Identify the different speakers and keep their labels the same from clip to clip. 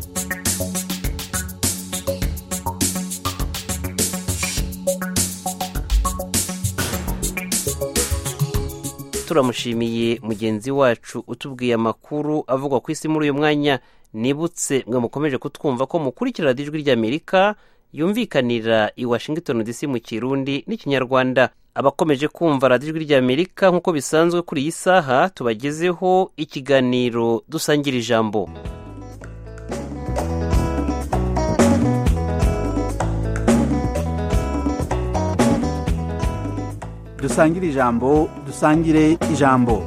Speaker 1: turamushimiye mugenzi wacu utubwiye amakuru avugwa ku isi muri uyu mwanya. Nibutse mwe mukomeje kutwumva ko mukurikira radiyo ijwi ry'Amerika yumvikanira i Washington DC mu Kirundi n'Ikinyarwanda. Abakomeje kumva radiyo ijwi ry'Amerika nk'uko bisanzwe kuri iyi saha, tubagezeho ikiganiro dusangira ijambo.
Speaker 2: dusangire ijambo, dusangire ijambo.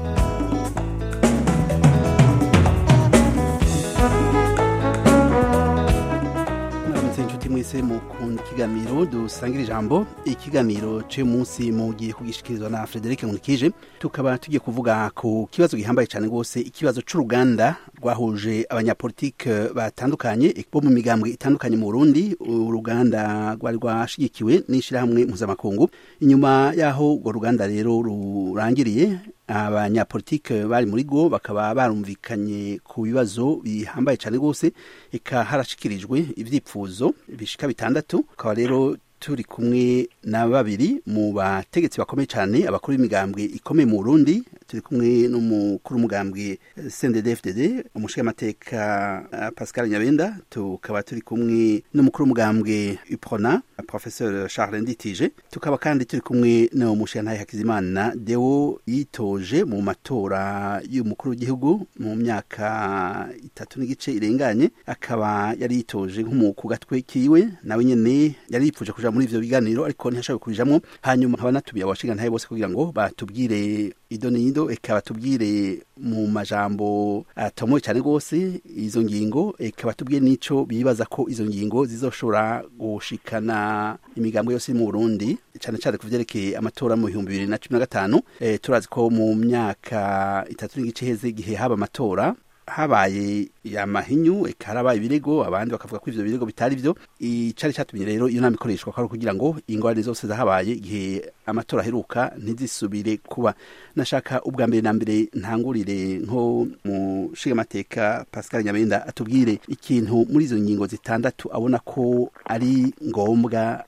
Speaker 2: Mwese mukunda ikiganiro dusangira ijambo. Ikiganiro cyo munsi mugiye kugishikirizwa na Frederic Munikije. Tukaba tugiye kuvuga ku kibazo gihambaye cyane gose, ikibazo c'uruganda rwahuje abanyapolitike batandukanye bo mu migambwe itandukanye mu Burundi. Uruganda rwari rwashigikiwe n'ishirahamwe mpuzamakungu. Inyuma yaho urwo ruganda rero rurangiriye, abanyapolitike bari muri go bakaba barumvikanye ku bibazo bihambaye cyane gose, eka harashikirijwe ivyipfuzo bishika bitandatu. Akaba rero turi kumwe na babiri mu bategetsi bakomeye cyane, abakuru b'imigambwe ikomeye mu Burundi. Turi kumwe n'umukuru w'umugambwe CNDD-FDD, umushingamateka Pascal Nyabenda. Tukaba turi kumwe n'umukuru w'umugambwe UPRONA, Professeur Charles Nditije. Tukaba kandi turi kumwe n'umushingantahe Hakizimana Deo, yitoje mu matora y'umukuru w'igihugu mu myaka 3 n'igice irenganye. Akaba yari yitoje nk'umuku gatwe kiwe, nawe nyene yari yipfuje kuja muri ivyo biganiro ariko ntiyashoboye kubijamwo. Hanyuma nkaba natubiye abashingantahe bose kugira ngo batubwire idonido, eka batubwire mu majambo atomoye cyane gose izo ngingo, eka batubwire nico bibaza ko izo ngingo zizoshobora gushikana imigambo yose mu Burundi, cyane cyane kuvyerekeye amatora mu 2015. Turazi ko mu myaka 3 n'igice heze gihe haba amatora habaye yamahinyu, ekarabaye ibirego, abandi bakavuga ko ivyo birego bitari byo. Icari cyatumye rero iyo nama ikoreshwa ko kugira ngo ingorane zose zahabaye igihe amatora aheruka ntizisubire kuba. Nashaka ubwa mbere na mbere ntangurire nko mu nshingamateka Pascal Nyabenda atubwire ikintu muri izo ngingo zitandatu abona ko ari ngombwa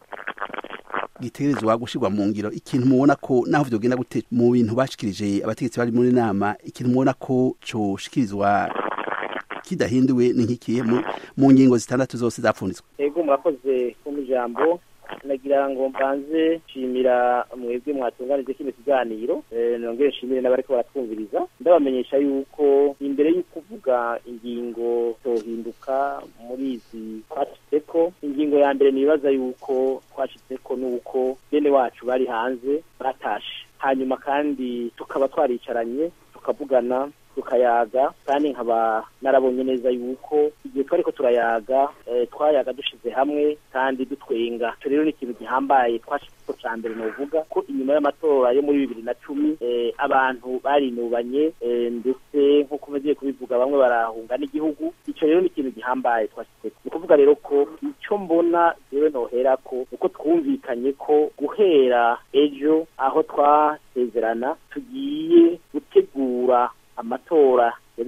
Speaker 2: gitegerezwa gushirwa mu ngiro, ikintu mubona ko naho vyogenda gute mu bintu bashikirije abategetsi bari muri nama, ikintu mubona ko cyo shikirizwa kidahinduwe n'inkikiye mu ngingo zitandatu zose zapfunditswe.
Speaker 3: Ego murakoze ku ijambo. Nagira ngo mbanze nshimira mwebwe mwatunganije kino kiganiro, nongere nshimire n'abariko baratwumviriza. Ndabamenyesha yuko imbere y'ukuvuga ingingo tohinduka muri izi twashitseko, ingingo ya mbere nibaza yuko twashitseko nuko bene wacu bari hanze batashe, hanyuma kandi tukaba twaricaranye tukavugana tukayaga, kandi nkaba narabonye neza yuko igihe twariko turayaga twayaga dushize hamwe kandi dutwenga. Rero ni ikintu gihambaye twashitseko ca mbere novuga ko inyuma y'amatora yo muri 2010 abantu barinubanye, ndetse nk'uko mugiye kubivuga bamwe barahunga n'igihugu. Ico rero ni ikintu gihambaye twashitseko. Ni kuvuga rero ko ico mbona jewe nohera ko uko twumvikanye ko guhera ejo aho twasezerana tugiye gutegura amatora ya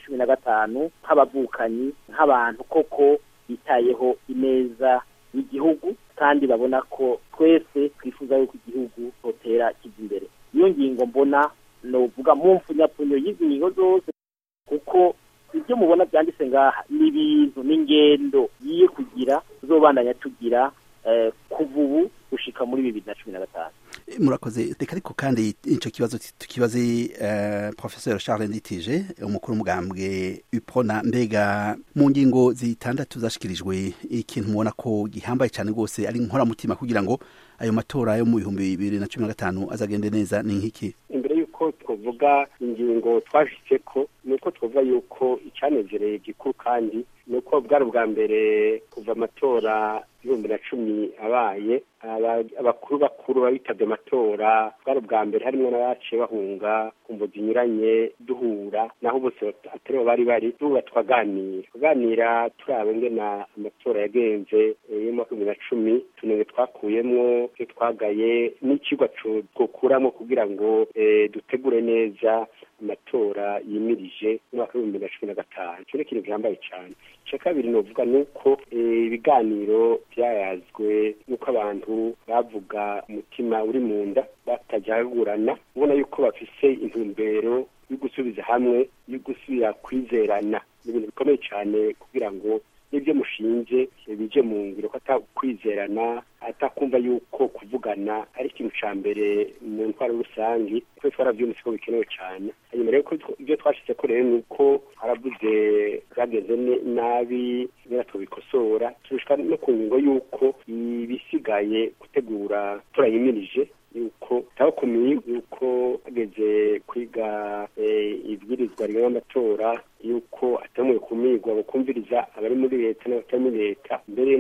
Speaker 3: 2015 nk'abavukanyi, nk'abantu koko bitayeho ineza y'igihugu kandi babona ko twese twifuza yuko igihugu totera kijya imbere. Iyo ngingo mbona novuga mu mfunyapfunyo y'izi ngingo zose, kuko ibyo mubona byanditse ngaha ni ibintu n'ingendo yiye kugira zobandanya tugira kuva ubu gushika muri 2015.
Speaker 2: Murakoze. Reka ariko kandi ico kibazo tukibaze Professeur Charles Nditije, umukuru w'umugambwe UPRONA. Mbega mu ngingo zitandatu zashikirijwe, ikintu mubona ko gihambaye cyane gose ari nkora mutima kugira ngo ayo matora yo mu 2015 azagende neza ni nkiki?
Speaker 4: Imbere yuko twovuga ingingo twashitseko, nuko twovuga yuko icanezereye gikuru kandi nuko bwari bwa mbere kuva amatora 2010 abaye abakuru babitavye amatora, bwari bwa mbere harimo n'abaciye bahunga kumvo zinyuranye duhura, naho bose atari bari duhura tukaganira turabe ngena amatora yagenze yo mu 2010, tunenge twakuyemwo cyo twagaye n'ikigwa cyo kukuramo kugira ngo dutegure neza amatora yimirije umwaka w'ibihumbi bibiri na cumi na gatanu. Ico ni ikintu gihambaye cane. Ica kabiri novuga nuko ibiganiro byayazwe nuko abantu bavuga umutima uri mu nda batajagurana, ubona yuko bafise intumbero yo gusubiza hamwe, yo gusubira kwizerana. Ni ibintu bikomeye cyane kugira ngo n'ibyo mushinje bije mu ngiro ko atakwizerana, atakumva yuko kuvugana ari ikintu ca mbere mu ntwaro rusangi, kuko twaravyumvise ko bikenewe cyane. Hanyuma rero ko ibyo twashitse ko rero nuko haravuze bwageze nabi nyira tubikosora, turushika no ku ngingo yuko ibisigaye gutegura turayimirije yuko tabakomeye yuko ageze kwiga ibwirizwa ry'amatora yuko atamwe kumigwa gukumviriza abari muri leta n'abatari muri leta, mbere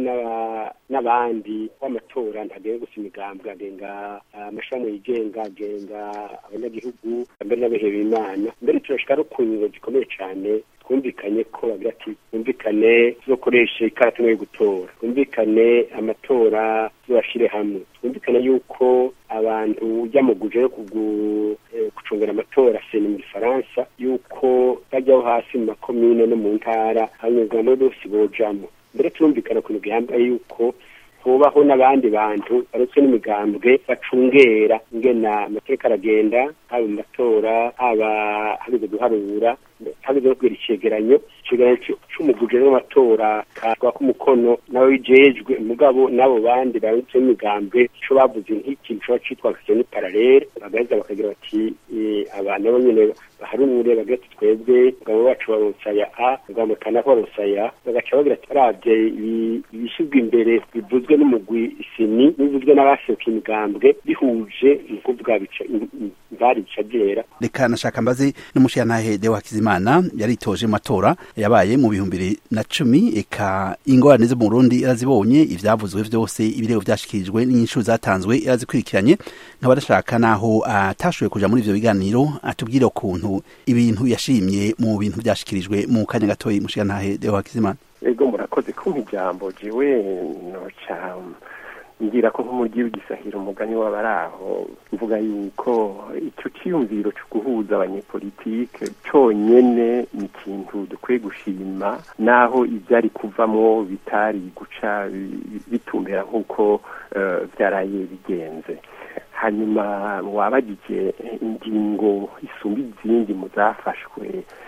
Speaker 4: n'abandi b'amatora ntagenge gusa imigambwe agenga amashami yigenga agenga abanyagihugu mbere n'abihebeye Imana. Mbere turashika no ku ngingo zikomeye cyane twumvikanye ko bagira ati twumvikane tuzokoresha ikarata yo gutora, twumvikane amatora tuzashire hamwe, twumvikane yuko abantu ujyamuguje yo gucungera amatora seni mu Gifaransa yuko bajyaho hasi mu makomine no mu ntara abanyarwanda bose bojamo. Mbere turumvikana ku bintu gihambaye yuko hubaho n'abandi bantu baretse n'imigambwe bacungera ingena amategeko aragenda, haba mu matora, haba hageze guharura, hageze no kugira icegeranyo c'umuguje n'amatora kwa kumukono nawe wijejwe mugabo nabo bandi baretse n'imigambwe ico bavuze nk'ikintu cyo citwa ni parallele, bagaheza bakagira bati abantu nabo nyene baharure bagati twebwe mugabo wacu baronsaya mugabo kana baronsaya, bagaca bagira ati baravye ibishizwe imbere bivuzwe n'umugwi isini bivuzwe n'abashoka imigambwe bihuje mu kuvuga bica bari cagera.
Speaker 2: Reka nashaka mbaze n'umushiyantahe Deo Hakizimana yaritoje mu matora yabaye mu 2010, eka ingorane zo mu Burundi yarazibonye, ivyavuzwe vyose ibirego vyashikirijwe n'inyishu zatanzwe yarazikurikiranye, nk'abadashaka naho atashoboye kuja muri ivyo biganiro atubwire ukuntu ibintu yashimye mu bintu vyashikirijwe mu kanya gatoyi. Mushiyantahe Deo Hakizimana.
Speaker 5: Ego murakoze kumpa ijambo, jewe noca ngira ko nk'umuryi w'igisahira umugani w'abaraho mvuga yuko icyo cyiyumviro cyo guhuza abanyepolitike cyonyene ni ikintu dukwiye gushima, naho ibyari kuvamo bitari guca bitumbera nk'uko byaraye bigenze. Hanyuma wabagije ingingo isumba izindi mu zafashwe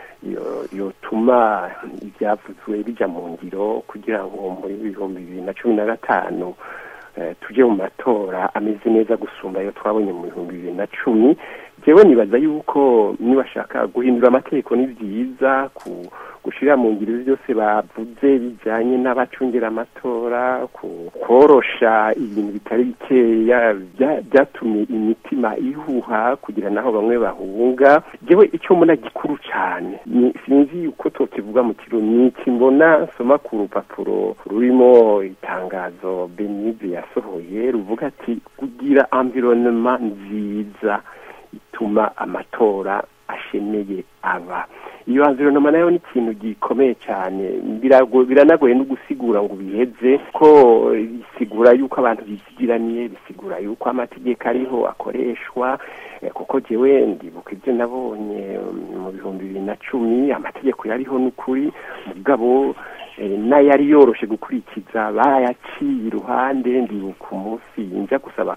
Speaker 5: yotuma ibyavuzwe bija mu ngiro kugira ngo muri 2015 tuje mu matora ameze neza gusumba yo twabonye mu 2010. Jewe nibaza yuko nibashaka guhindura amategeko ni byiza gushira mu ngiro byose bavuze bijanye n'abacungera amatora, korosha ibintu bitari bikeya byatumye imitima ihuha kugira naho bamwe bahunga. Jewe icyo mbona gikuru cyane sinzi uko tokivuga mu Kirundi, mbona soma ku rupapuro rurimo itangazo Benize yasohoye ruvuga ati kugira environnement nziza ituma amatora ashemeye aba. Iyo environnement nayo ni ikintu gikomeye cyane, biranagoye no gusigura ngo biheze, ko bisigura yuko abantu bisigiraniye, bisigura yuko amategeko ariho akoreshwa, kuko jewe ndibuka ibyo nabonye mu 2010 amategeko yariho n'ukuri mugabo n'ayari yoroshe gukurikiza barayaciye iruhande. Ndibuka umunsi nja gusaba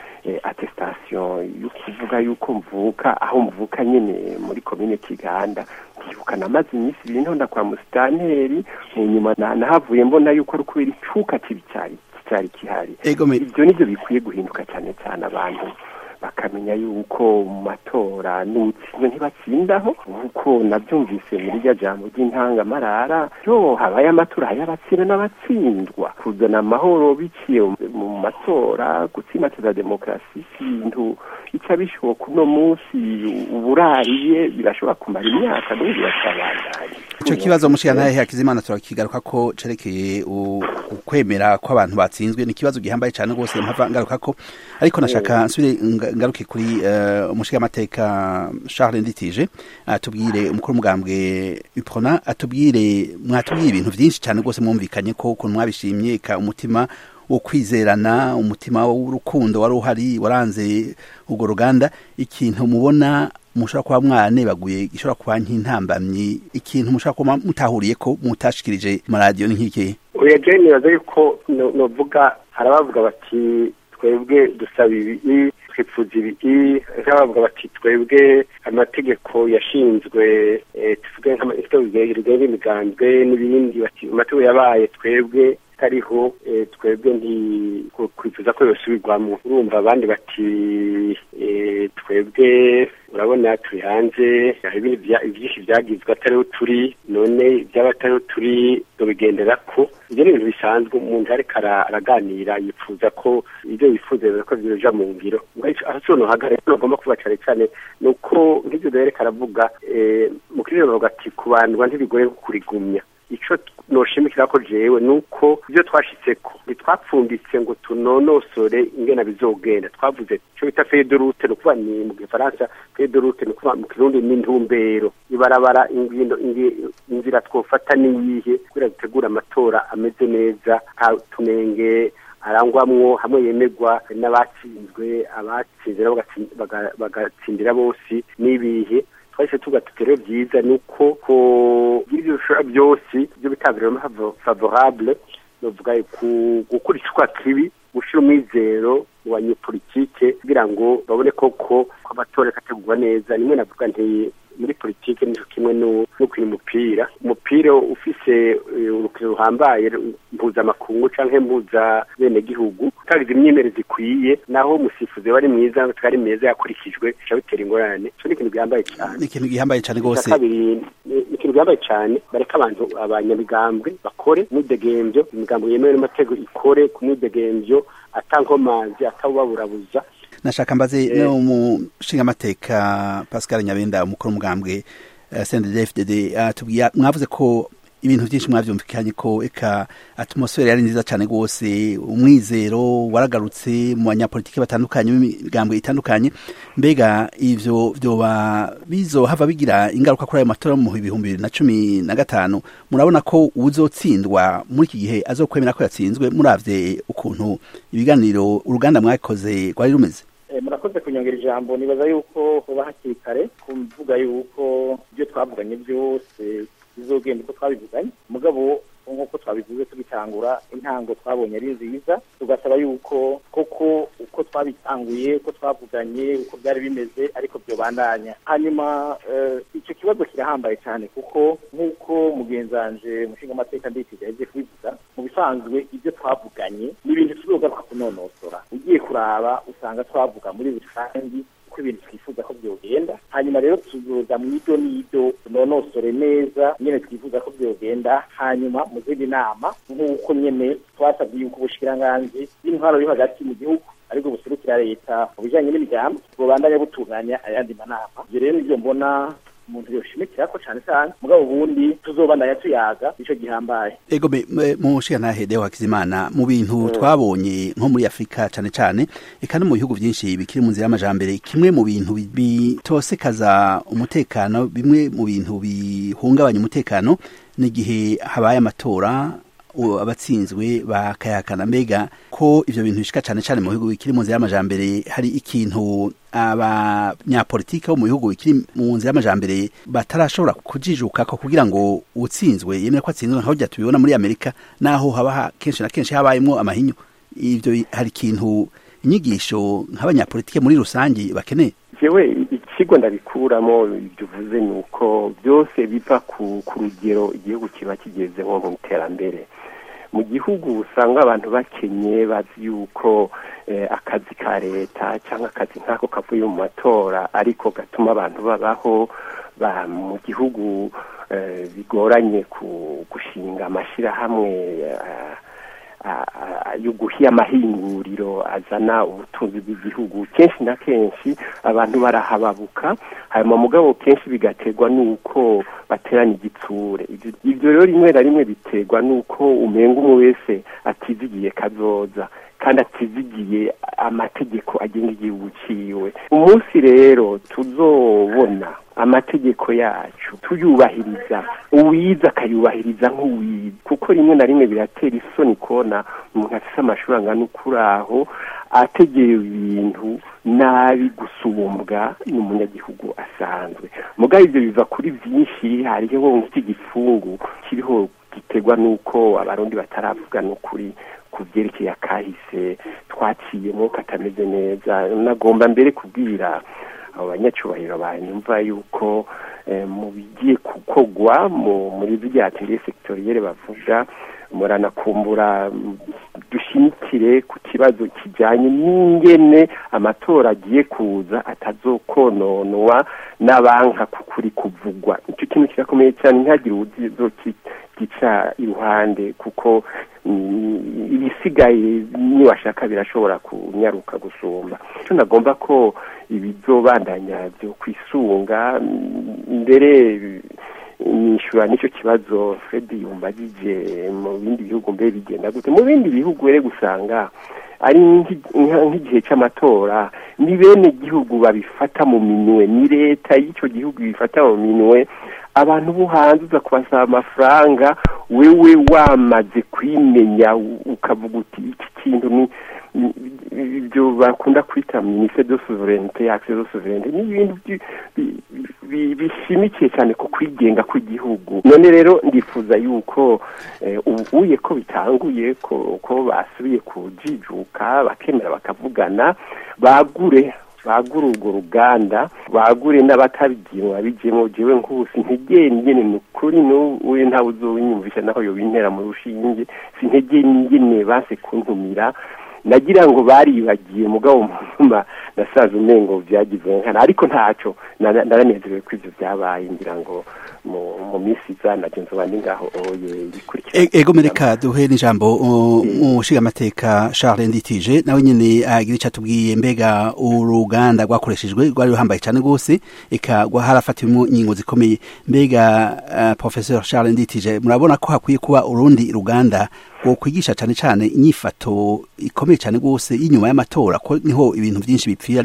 Speaker 5: attestation yo kuvuga yuko mvuka aho mvuka nyene muri commune Kiganda, ndibuka namaze iminsi ibiri ntonda kwa musitanteri, nyuma nahavuye mbona yuko ari kubera icuka cyari kihari. Ibyo nivyo bikwiye guhinduka cyane cyane, abantu bakamenya yuko mu matora n'utsinze ntibatsindaho, kuko nabyumvise muri rya jambo ry'intangamarara yo habaye amatora y'abatsinda n'abatsindwa, kuzana amahoro biciye mu matora, gutsimatira demokarasi, ikintu ica bishoboka uno munsi uburariye birashobora kumara imyaka n'ubu bakabandanya.
Speaker 2: Ico kibazo Mushiyantahe Hakizimana turakigaruka ko cerekeye ukwemera ko abantu batsinzwe, ni kibazo gihambaye cyane rwose mpava ngaruka ko, ariko nashaka nsubire ngaruke kuri umushigamateka Charles Nditije atubwire umukuru w'umugambwe UPRONA, mwatubwire ibintu byinshi cyane rwose mwumvikanye ko ukuntu mwabishimye, ka umutima wo kwizerana, umutima w'urukundo wari uhari waranze urwo ruganda. Ikintu mubona mushobora kuba mwanebaguye gishobora kuba nk'intambamyi ikintu mushobora kuba mutahuriye ko mutashikirije mu radio ni nk'iki?
Speaker 4: Oya je nibaza yuko novuga harabavuga bati twebwe dusaba ibi twifuza ibi, harabavuga bati twebwe amategeko yashinzwe tuvuge nk'amategeko y'imiganzwe n'ibindi, bati amategeko yabaye twebwe kariho twebwe kwifuza ko yosubirwamo. Urumva abandi bati twebwe urabona turi hanze, ibyinshi byagizwe atariho turi, none ibyaba atariho turi tubigendera ko. Ibyo ni ibintu bisanzwe, umuntu ariko araganira yifuza ko ibyo yifuza ko byoja mu ngiro. Aho sono hagare ugomba kuba cyane cyane nuko nk'ibyo dereka aravuga mu kiriro bavuga ati kubandwa ntibigoye kurigumya. Ico noshimikira ko jewe nuko ibyo twashitseko bitwapfunditse ngo tunonosore ingena bizogenda. Twavuze cyo bita feuille de route, no kuba ni mu Gifaransa feuille de route, no kuba mu Kirundi n'intumbero ibarabara inzira twofata niyihe kugira gutegura amatora ameze neza, tunenge arangwamwo hamwe yemerwa n'abatsinzwe, abatsinze bagatsindira bose n'ibihe. Twahise tugatukere byiza nuko ko ibyo byose byo bitabiramo favorable, novuga gukurikizwa kibi, gushira umwizero mu banyepolitike kugira ngo babone koko amatora akategurwa neza. Nimwe navuga nti muri politike ni kimwe no kwimupira umupira ufise urukino ruhambaye mpuza makungu canke mpuza bene gihugu utagize imyemerezi ikwiye, naho umusifuzi wari mwiza twari meza yakurikijwe cyabitera ingorane. Cyo ni ikintu gihambaye cyane,
Speaker 2: ni ikintu gihambaye cyane gose.
Speaker 4: Ikintu gihambaye cyane, bareka abantu abanyamigambwe bakore mwidegemvyo, imigambo yemewe n'amategeko ikore ku mwidegemvyo, atankomanzi atawubaburabuza.
Speaker 2: Nashaka mbaze no mushinga amateka Pascal Nyabenda umukuru mugambwe CNDD-FDD tubwiye mwavuze ko ibintu byinshi mwavyumvikanye ko eka atmosphere yari nziza cyane gose, umwizero waragarutse mu banyapolitike batandukanye n'imigambwe itandukanye. Mbega ivyo byoba bizohava bigira ingaruka kuri ayo matora mu 2015? Murabona ko uzotsindwa muri iki gihe azokwemera ko yatsinzwe muravye ukuntu ibiganiro uruganda mwakoze rwari rumeze?
Speaker 3: Murakoze kunyongera ijambo. Nibaza yuko hoba hakiri kare kuvuga yuko ibyo twavuganye byose bizogenda uko twabivuganye, mugabo nk'uko twabivuze tubitangura intango twabonye ari nziza, tugasaba yuko koko uko twabitanguye uko twavuganye uko byari bimeze ariko byo bandanya. Hanyuma icyo kibazo kirahambaye cyane kuko nk'uko mugenzanje umushinga amateka ndikije yaje kubivuga, mu bisanzwe ibyo twavuganye n'ibintu tuzogaruka kunonosora. Ugiye kuraba usanga twavuga muri rusangi ibintu twifuza ko byogenda, hanyuma rero tuzoza mu ido n'ido tunonosore neza nyene twifuza ko byogenda. Hanyuma mu zindi nama nk'uko nyene twasabye yuko ubushikiranganji bw'intwaro yo hagati mu gihugu ariko buserukira leta mu bijanye n'imigambi bubandanya butunganya ayandi manama. Ivyo rero nivyo mbona umuntu yoshimikira ko cyane cyane, mugabo ubundi tuzobandanya tuyaga ico gihambaye.
Speaker 2: Ego mushiga na Hedeo Hakizimana, mu bintu twabonye nko muri Afrika cyane cyane eka no mu bihugu byinshi bikiri mu nzira y'amajambere, kimwe mu bintu bitosekaza umutekano, bimwe mu bintu bihungabanya umutekano n'igihe habaye amatora abatsinzwe bakayakana. Mbega ko ivyo bintu bishika cyane cyane mu bihugu bikiri mu nzira y'amajambere, hari ikintu abanyapolitike bo mu bihugu bikiri mu nzira y'amajambere batarashobora kujijuka ko kugira ngo utsinzwe yemere ko atsinzwe, nkaho jya tubibona muri Amerika naho haba kenshi na kenshi habayemo amahinyu. Ivyo hari ikintu inyigisho nk'abanyapolitike muri rusangi bakeneye?
Speaker 5: Jewe ikigo ndabikuramo ibyo uvuze nuko byose biva ku rugero igihugu kiba kigeze nko mu iterambere. Mu gihugu usanga abantu bakenye bazi yuko akazi ka leta cyangwa akazi nk'ako kavuye mu matora ariko gatuma abantu babaho mu gihugu bigoranye gushinga amashyirahamwe yo guhiya amahinguriro azana ubutunzi bw'igihugu. Kenshi na kenshi abantu barahababuka, hanyuma mugabo kenshi bigaterwa nuko baterana igitsure. Ivyo rero rimwe na rimwe biterwa nuko umenga umwe wese atizigiye kazoza, kandi atizigiye amategeko agenga igihugu ciwe. Umunsi rero tuzobona amategeko yacu tuyubahiriza, uwiza akayubahiriza nk'uwiza, kuko rimwe na rimwe biratera isoni kubona umuntu afise amashuri angana ukuraho ategeye ibintu nabi gusumbwa n'umunyagihugu asanzwe. Mugabo ivyo biva kuri vyinshi, hariho nk'iki gifungu kiriho gitegwa nuko abarundi bataravuga n'ukuri kuvyerekeye akahise twaciyemo katameze neza. Nagomba mbere kubwira abanyacubahiro banyumva yuko mu bigiye kukogwa muri zirya atelier sectoriel bavuga muranakumbura dushimikire ku kibazo kijanye n'ingene amatora agiye kuza atazokononwa n'abanka kukuri kuvugwa. Icyo kintu kirakomeye cyane, ntihagire uzokica iruhande, kuko ibisigaye niwashaka birashobora kunyaruka gusumba. Icyo nagomba ko ibizobandanya byo kwisunga mbere nishura nicyo kibazo Fred yumbagije mu bindi bihugu mbe bigenda gute. Mu bindi bihugu rero gusanga ari nk'igihe cy'amatora ni bene gihugu babifata mu minwe, ni leta y'icyo gihugu bifata mu minwe. Abantu bo hanze uza kubasaba amafaranga, wewe wamaze kwimenya ukavuga uti iki kintu ni ibyo bakunda kwita ministre de souveraineté, accès de souveraineté, ni ibintu bishimikiye cyane ku kwigenga kw'igihugu. None rero ndifuza yuko ubuye ko bitanguye ko basubiye kujijuka bakemera bakavugana, bagure urwo ruganda, bagure n'abatabigiye babijemo. Jewe nk'ubusi ntegeye nyene nukuri n'uwe ntawe uzobinyumvisha naho yo bintera mu rushinge, sintegeye nyene base kuntumira, nagira ngo baribagiye mugabo muma nasaza umengo byagize nkana, ariko ntaco naranezerewe ko ivyo byabaye. Ngira ngo mu misi zana genzo bandi ngaho bikurikira.
Speaker 2: Ego mereka duhe n'ijambo umushiga amateka Charles Nditije, nawe nyene agira icyo atubwiye. Mbega uruganda rwakoreshejwe rwari ruhambaye cyane gose, eka harafatiwemo ingingo zikomeye. Mbega Professeur Charles Nditije, murabona ko hakwiye kuba urundi ruganda wo kwigisha cyane cyane inyifato ikomeye cyane gose y'inyuma y'amatora, ko niho ibintu byinshi bipfira,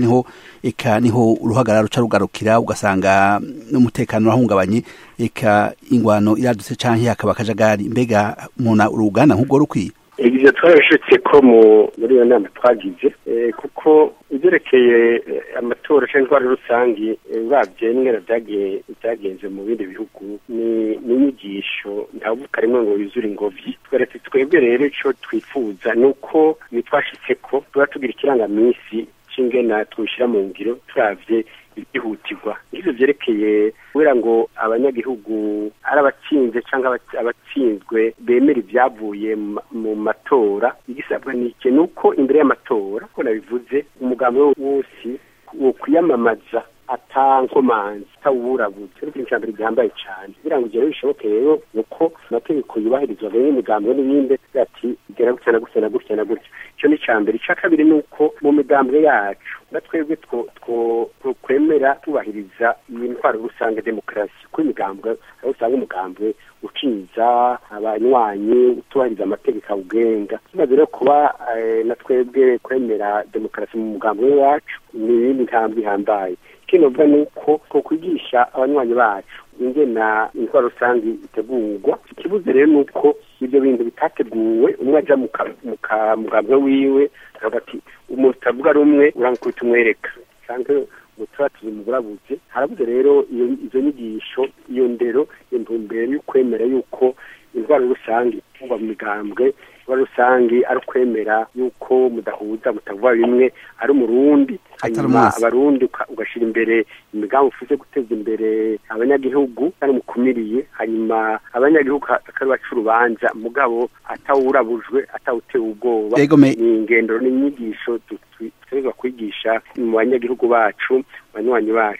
Speaker 2: niho uruhagarara ruca rugarukira, ugasanga n'umutekano urahungabanye, eka ingwano iradutse canke hakaba akajagari. Mbega muna uruganda nk'ubwo rukwiye?
Speaker 4: Ibyo twarashitse ko muri iyo nama twagize, kuko ibyerekeye amatora cyangwa intwaro rusangi babye n'ingana byagenze mu bindi bihugu ni inyigisho ndavuga rimwe ngo yuzure ingobyi. Twebwe rero icyo twifuza ni uko nitwashitse ko tuba tugira ikirangamisi cy'ingena twishyira mu ngiro turavye ibihutirwa. Ivyo vyerekeye kubera ngo abanyagihugu ari abatsinze cyangwa abatsinzwe bemera ibyavuye mu matora, igisabwa ni iki? Nuko imbere y'amatora ko nabivuze umugambi wose wo kwiyamamaza atankomanzi atawurabuze, ariko inshambere gihambaye cyane kugira ngo ugere bishoboke. Rero nuko amategeko yubahirizwa n'imigambi n'ibindi ati igera gutya na gutya na gutya na gutya. Icyo ni cyambere. Icya kabiri nuko mu migambi yacu natwebwe twemera tubahiriza intwaro rusange demokarasi, ko imigambi aho usanga umugambi uciza abanywanyi utubahiriza amategeko awugenga. Tumaze rero kuba natwebwe kwemera demokarasi mu mugambi wacu ni ibindi ntambwe ihambaye. Kino vuga nuko kwigisha abanywanyi bacu ingena intwaro rusange itegurwa. Ikibuze rero nuko ibyo bintu bitateguwe, umwe aja mu mugambi wiwe hagati umuntu utavuga rumwe urankubita umwereka cyangwa mutatu mugurabuze. Harabuze rero izo nyigisho, iyo ndero, intumbero y'ukwemera yuko intwaro rusange kuva mu migambwe, intwaro rusange ari kwemera yuko mudahuza mutavuga bimwe ari umurundi, hanyuma abarundi ugashira imbere imigambi ufuze guteza imbere abanyagihugu kandi mukumiriye, hanyuma abanyagihugu akari bacu urubanza mugabo atawurabujwe atawutewe ubwoba. Ni ingendo n'inyigisho tutegwa kwigisha mu banyagihugu bacu, banywanyi bacu.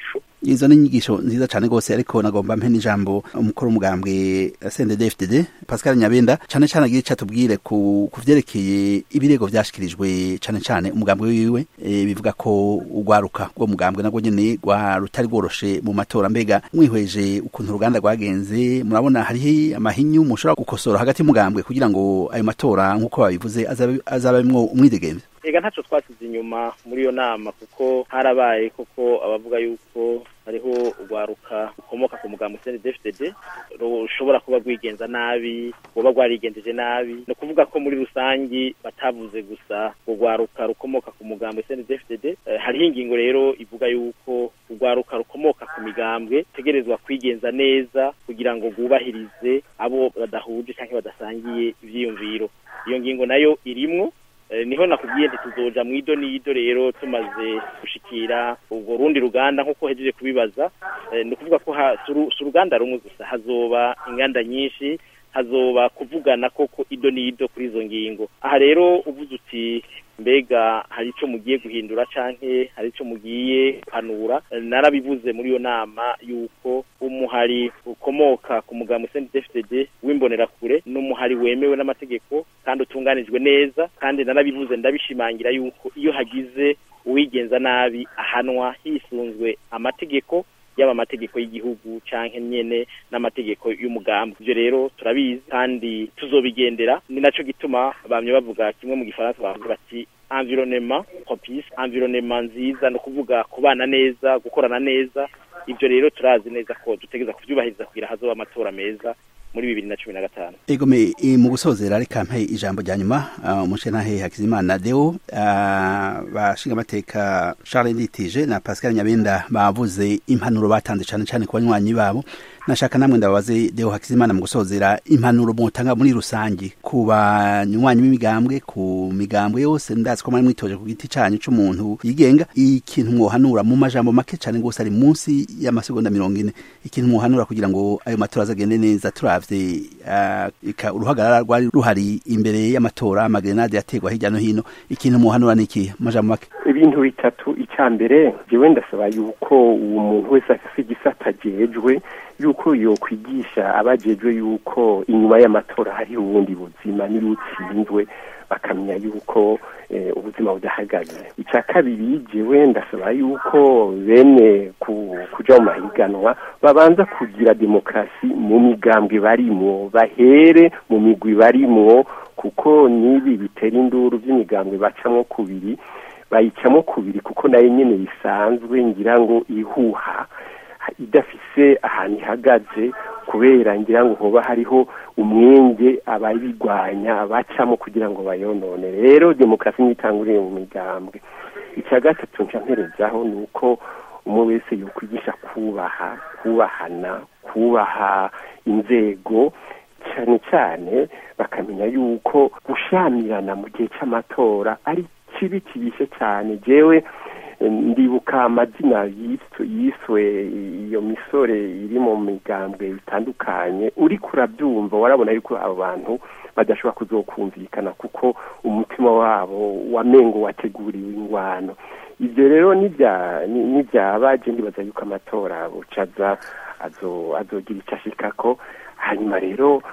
Speaker 2: izo ni inyigisho nziza cyane rwose, ariko nagomba mpe n'ijambo umukuru w'umugambwe CNDD-FDD Pascal Nyabenda cyane cyane agira icyo atubwire ku vyerekeye ibirego vyashikirijwe cyane cyane umugambwe wiwe, bivuga ko urwaruka rwo mugambwe nagwo nyene rutari rworoshe mu matora. Mbega mwihweje ukuntu uruganda rwagenze, murabona hariho amahinyu mushobora gukosora hagati y'umugambwe kugira ngo ayo matora nk'uko babivuze azabamwo umwidegemvye?
Speaker 3: Ega ntaco twasize inyuma muri iyo nama, kuko harabaye koko abavuga yuko hariho urwaruka rukomoka ku mugambwe CNDD-FDD rushobora kuba rwigenza nabi, kuba rwarigenjeje nabi. No kuvuga ko muri rusangi batavuze gusa urwaruka rukomoka ku mugambwe CNDD-FDD. Hariho ingingo rero ivuga yuko urwaruka rukomoka ku migambwe tegerezwa kwigenza neza kugira ngo rwubahirize abo badahuje canke badasangiye ivyiyumviro. Iyo ngingo nayo irimwo. Niho nakubwiye nti tuzoja mwido nido rero tumaze gushikira ubwo rundi ruganda nkuko hejeje kubibaza. Ni kuvuga ko su ruganda rumwe gusa, hazoba inganda nyinshi, hazoba kuvugana koko ido nido kuri izo ngingo. Aha rero uvuze uti mbega hari ico mugiye guhindura canke hari ico mugiye panura, narabivuze muri iyo nama yuko umuhari ukomoka ku mugambwe CNDD-FDD w'imbonera kure n'umuhari wemewe n'amategeko kandi utunganijwe neza, kandi narabivuze ndabishimangira yuko iyo hagize uwigenza nabi ahanwa hisunzwe amategeko, yaba amategeko y'igihugu canke nyene n'amategeko y'umugambwe. Ivyo rero turabizi kandi tuzobigendera. Ni naco gituma bamye bavuga kimwe mu gifaransa bavuga bati environnement propice, environnement nziza, no kuvuga kubana neza, gukorana neza. Ivyo rero turazi neza ko dutegeza kuvyubahiriza kugira hazoba amatora meza muri 2015.
Speaker 2: Egome mu gusozera reka mpe ijambo rya nyuma umushenahe Hakizimana Deo, bashinga amateka Charles Nditije na Pascal Nyabenda bavuze impanuro batanze cyane cyane ku banywanyi babo. Nashaka namwe ndabaze Deo Hakizimana mu gusozera impanuro mutanga muri rusangi ku banywanyi b'imigambwe, ku migambwe yose. Ndazi ko mari mwitoje ku giti cyanyu cy'umuntu yigenga, ikintu mwohanura mu majambo make cyane gose ari munsi y'amasegonda 40, ikintu mwohanura kugira ngo ayo matora azagende neza. Turavye uruhagarara rwari ruhari imbere y'amatora, amagrenade yategwa hirya no hino, ikintu mwohanura niki majambo make?
Speaker 5: Ibintu bitatu. Icambere, jewe ndasaba yuko umuntu wese afise igisata jejwe yuko yokwigisha abajejwe yuko inyuma y'amatora hari ubundi buzima, n'irutsinzwe bakamenya yuko ubuzima budahagaze. Icya kabiri, jewe ndasaba yuko bene kuja mu mahiganwa babanza kugira demokrasi mu migambwe barimo, bahere mu migwi barimo, kuko nibi bitera induru by'imigambwe bacamo kubiri, bayicamo kubiri kuko nayo nyene bisanzwe ngira ngo ihuha idafise ahantu ihagaze, kubera ngira ngo hoba hariho umwenge ababigwanya bacamo kugira ngo bayonone. Rero demokrasi nitanguriye mu migambwe. Icya gatatu ncamperezaho ni uko umwe wese yokwigisha kubahana, kubaha inzego, cyane cyane bakamenya yuko gushamirana mu gihe cy'amatora ari kibi kibishe cyane. Jewe ndibuka amazina yiswe iyo misore iri mu migambwe bitandukanye, uri kurabyumva warabona yuko abo bantu badashobora kuzokumvikana kuko umutima wabo wamengo wateguriwe ingwano. Ivyo rero nivyabaje ndibaza yuko amatora bucaza azogira icashikako. Hanyuma rero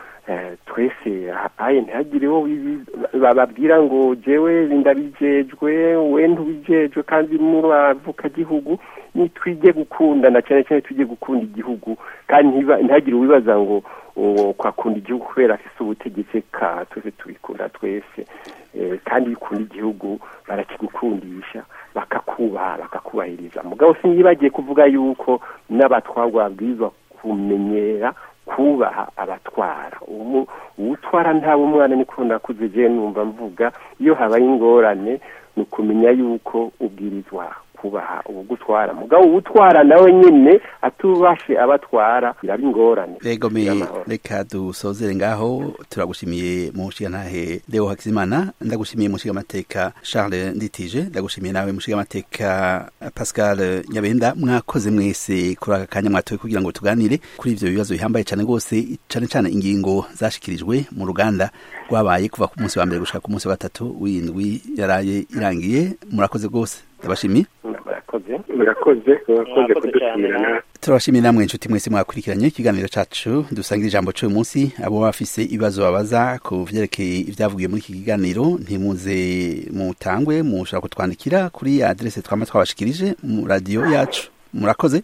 Speaker 5: twese aye ntagireho bababwira ngo jewe ndabijejwe, we ntubijejwe, kandi muri avuka gihugu nitwige gukundana, cyane cyane tujye gukunda igihugu, kandi ntagire ubibaza ngo kwakunda igihugu kubera afise ubutegetsi ka twese tubikunda twese, kandi bikunda igihugu barakigukundisha bakakubaha bakakubahiriza. Mugabo sinyibagiye kuvuga yuko n'abatwarwa babwirizwa kumenyera kubaha abatwara. Uwutwara ntaba umwana, niko nakuze je numva mvuga, iyo habaye ingorane ni ukumenya yuko ubwirizwa kubaha ubugutwara. Mugabo uwutwara nawe nyene atubashe abatwara biraba ingorane.
Speaker 2: Ego reka dusozere ngaho. Turagushimiye mushigantahe Deo Hakizimana, ndagushimiye mushigamateka Charles Nditije, ndagushimiye nawe mushigamateka Pascal Nyabenda. Mwakoze mwese kuri aka kanya mwatoye kugira ngo tuganire kuri ivyo bibazo bihambaye cyane gose, cyane cyane ingingo zashikirijwe mu ruganda rwabaye kuva ku munsi wa mbere gushika ku munsi wa 3 w'indwi yaraye irangiye. Murakoze gose, ndabashimiye.
Speaker 4: murakoze kudutumirana.
Speaker 2: turabashimira namwe inshuti mwese mwakurikiranye ikiganiro cacu dusangira ijambo c'uyu munsi. abo bafise ibibazo babaza ku vyerekeye ivyavugiye muri iki kiganiro ntimuze mutangwe, mushobora kutwandikira kuri adresse twama twabashikirije mu radio yacu. murakoze.